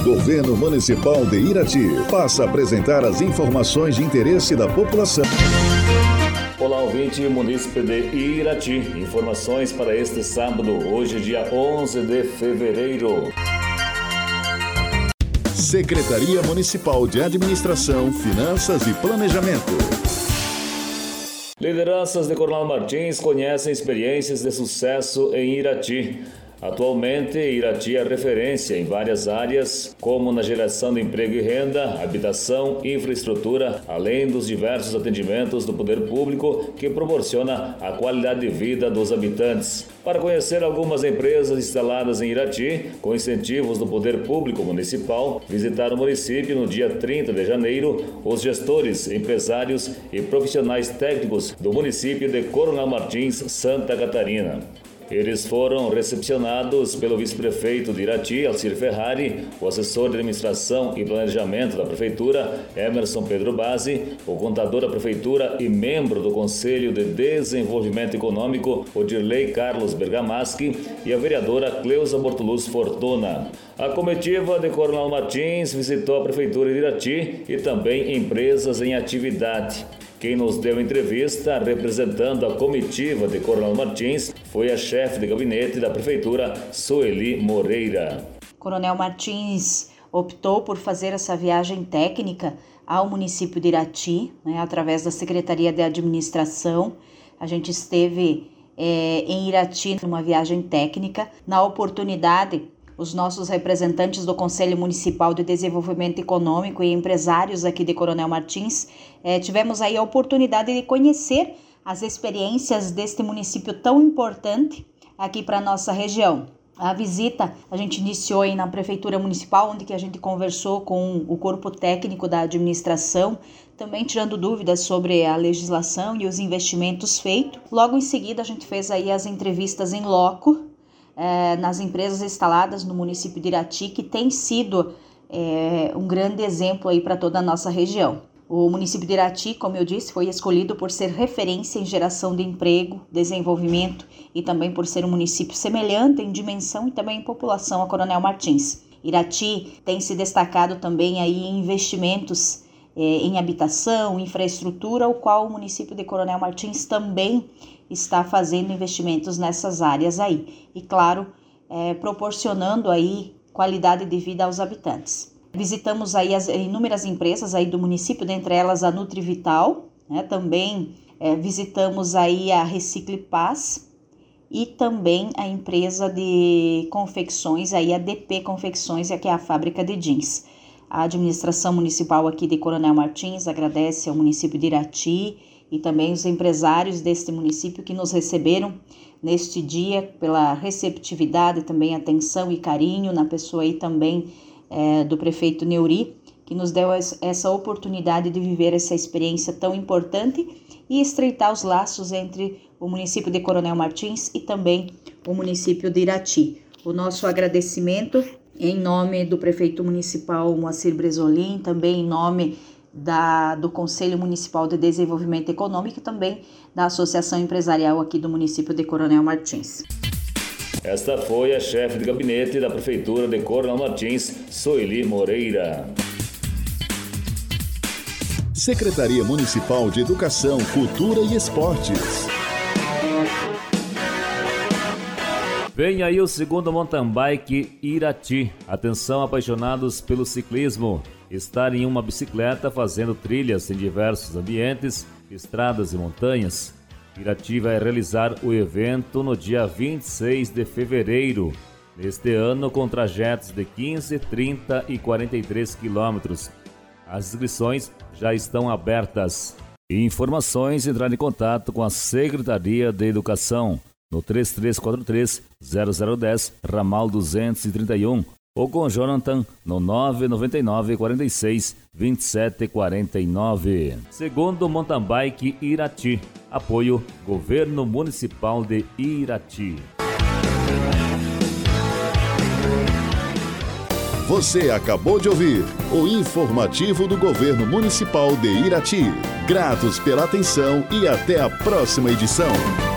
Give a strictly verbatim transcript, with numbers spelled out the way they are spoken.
Governo Municipal de Irati passa a apresentar as informações de interesse da população. Olá, ouvinte, munícipe de Irati. Informações para este sábado, hoje, dia onze de fevereiro. Secretaria Municipal de Administração, Finanças e Planejamento. Lideranças de Coronel Martins conhecem experiências de sucesso em Irati. Atualmente, Irati é referência em várias áreas, como na geração de emprego e renda, habitação, infraestrutura, além dos diversos atendimentos do poder público que proporciona a qualidade de vida dos habitantes. Para conhecer algumas empresas instaladas em Irati, com incentivos do poder público municipal, visitar o município no dia trinta de janeiro, os gestores, empresários e profissionais técnicos do município de Coronel Martins, Santa Catarina. Eles foram recepcionados pelo vice-prefeito de Irati, Alcir Ferrari, o assessor de administração e planejamento da prefeitura, Emerson Pedro Bazzi, o contador da prefeitura e membro do Conselho de Desenvolvimento Econômico, Odirley Carlos Bergamaschi, e a vereadora Cleusa Bortoluz Fortuna. A comitiva de Coronel Martins visitou a prefeitura de Irati e também empresas em atividade. Quem nos deu entrevista, representando a comitiva de Coronel Martins, foi a chefe de gabinete da prefeitura, Sueli Moreira. Coronel Martins optou por fazer essa viagem técnica ao município de Irati, né, através da Secretaria de Administração. A gente esteve é, em Irati numa viagem técnica. Na oportunidade, os nossos representantes do Conselho Municipal de Desenvolvimento Econômico e empresários aqui de Coronel Martins, eh, tivemos aí a oportunidade de conhecer as experiências deste município tão importante aqui para a nossa região. A visita a gente iniciou aí na Prefeitura Municipal, onde que a gente conversou com o corpo técnico da administração, também tirando dúvidas sobre a legislação e os investimentos feitos. Logo em seguida a gente fez aí as entrevistas em loco, É, nas empresas instaladas no município de Irati, que tem sido é, um grande exemplo aí para toda a nossa região. O município de Irati, como eu disse, foi escolhido por ser referência em geração de emprego, desenvolvimento e também por ser um município semelhante em dimensão e também em população a Coronel Martins. Irati tem se destacado também aí em investimentos é, em habitação, infraestrutura, o qual o município de Coronel Martins também está fazendo investimentos nessas áreas aí. E claro, é, proporcionando aí qualidade de vida aos habitantes. Visitamos aí as inúmeras empresas aí do município, dentre elas a Nutrivital, né? Também é, visitamos aí a Recicle Paz e também a empresa de confecções, aí a D P Confecções, que é a fábrica de jeans. A administração municipal aqui de Coronel Martins agradece ao município de Irati e também os empresários deste município que nos receberam neste dia pela receptividade, também atenção e carinho, na pessoa aí também é, do prefeito Neuri, que nos deu essa oportunidade de viver essa experiência tão importante e estreitar os laços entre o município de Coronel Martins e também o município de Irati. O nosso agradecimento em nome do prefeito municipal Moacir Bresolim, também em nome Da, do Conselho Municipal de Desenvolvimento Econômico e também da Associação Empresarial aqui do município de Coronel Martins. Esta foi a chefe de gabinete da Prefeitura de Coronel Martins, Sueli Moreira. Secretaria Municipal de Educação, Cultura e Esportes. Vem aí o segundo mountain bike Irati. Atenção, apaixonados pelo ciclismo. Estar em uma bicicleta fazendo trilhas em diversos ambientes, estradas e montanhas. Irati vai realizar o evento no dia vinte e seis de fevereiro, neste ano com trajetos de quinze, trinta e quarenta e três quilômetros. As inscrições já estão abertas. Informações, entrar em contato com a Secretaria de Educação no três três quatro três, zero zero um zero, ramal duzentos e trinta e um, ou com Jonathan no nove nove nove, quatro seis, vinte e sete quarenta e nove. Segundo Mountain Bike Irati. Apoio Governo Municipal de Irati. Você acabou de ouvir o informativo do Governo Municipal de Irati. Gratos pela atenção e até a próxima edição.